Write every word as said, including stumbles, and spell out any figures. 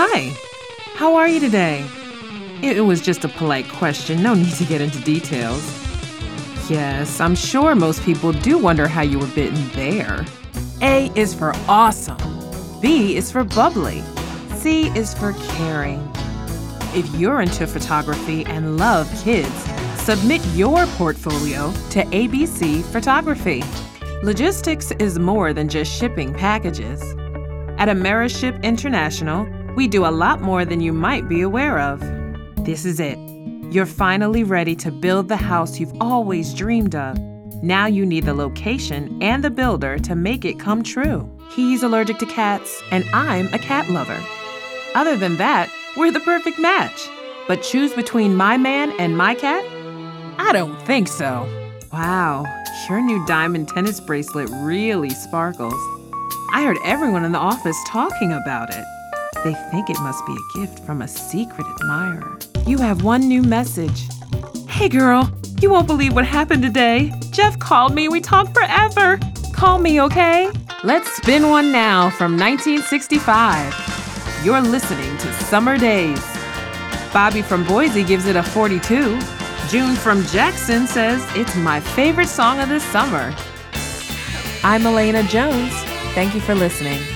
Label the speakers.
Speaker 1: Hi, how are you today? It was just a polite question, no need to get into details. Yes, I'm sure most people do wonder how you were bitten there. A is for awesome. B is for bubbly. C is for caring. If you're into photography and love kids, submit your portfolio to A B C Photography. Logistics is more than just shipping packages. At Ameriship International, we do a lot more than you might be aware of. This is it. You're finally ready to build the house you've always dreamed of. Now you need the location and the builder to make it come true. He's allergic to cats, and I'm a cat lover. Other than that, we're the perfect match. But choose between my man and my cat? I don't think so. Wow, your new diamond tennis bracelet really sparkles. I heard everyone in the office talking about it. They think it must be a gift from a secret admirer. You have one new message. Hey girl, you won't believe what happened today. Jeff called me, we talked forever. Call me, okay? Let's spin one now from nineteen sixty-five. You're listening to Summer Days. Bobby from Boise gives it a forty-two. June from Jackson says it's my favorite song of the summer. I'm Elena Jones. Thank you for listening.